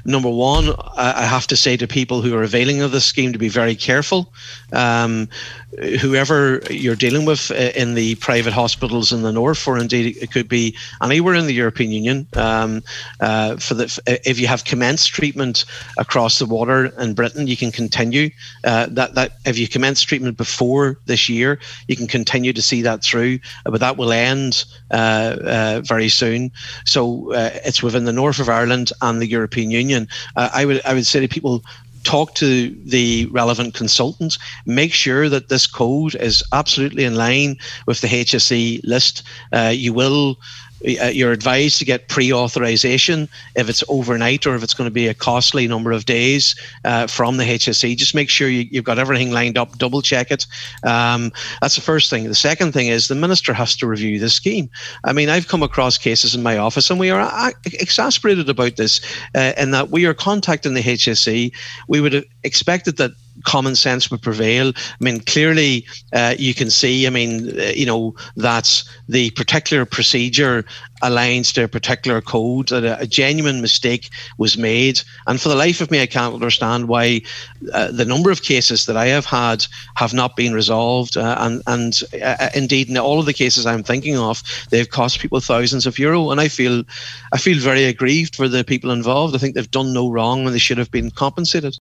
number one, I have to say to people who are availing of this scheme to be very careful. Whoever you're dealing with in the private hospitals in the north, or indeed it could be anywhere in the European Union, if you have commenced treatment across the water in Britain, you can continue that. If you commence treatment before this year, you can continue to see that through, but that will end very soon. So it's within the north of Ireland and the European Union. I would say to people, talk to the relevant consultants, make sure that this code is absolutely in line with the HSE list. You're advised to get pre-authorization if it's overnight or if it's going to be a costly number of days from the HSE. Just make sure you've got everything lined up, double check it. That's the first thing. The second thing is the Minister has to review the scheme. I mean, I've come across cases in my office and we are exasperated about this in that we are contacting the HSE. We would have expected that common sense would prevail. I mean, clearly you can see, that the particular procedure aligns to a particular code, that a genuine mistake was made. And for the life of me, I can't understand why the number of cases that I have had have not been resolved. And indeed, in all of the cases I'm thinking of, they've cost people thousands of euro. And I feel very aggrieved for the people involved. I think they've done no wrong and they should have been compensated.